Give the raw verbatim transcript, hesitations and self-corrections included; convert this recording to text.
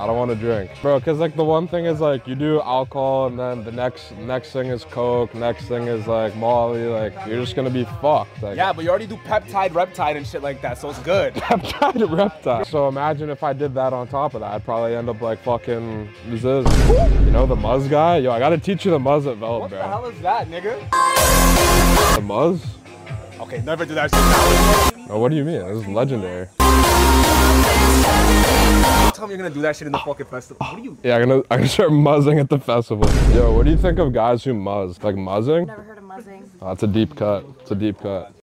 I don't want to drink. Bro, because like the one thing is like you do alcohol and then the next next thing is coke, next thing is like Molly, like you're just gonna be fucked. Like, yeah, but you already do peptide, reptide and shit like that, so it's good. Peptide, reptide. So imagine if I did that on top of that, I'd probably end up like fucking Ziz. You know the Muzz guy? Yo, I gotta teach you the Muzz at Veld, What bro. the hell is that, nigga? The Muzz? Okay, never do that shit. Oh, what do you mean? This is legendary. Tell me you're gonna do that shit in the fucking festival. What are you? Yeah, I'm gonna, I'm gonna start muzzing at the festival. Yo, what do you think of guys who muzz? Like muzzing? Never heard of muzzing. Oh, that's a deep cut. It's a deep cut.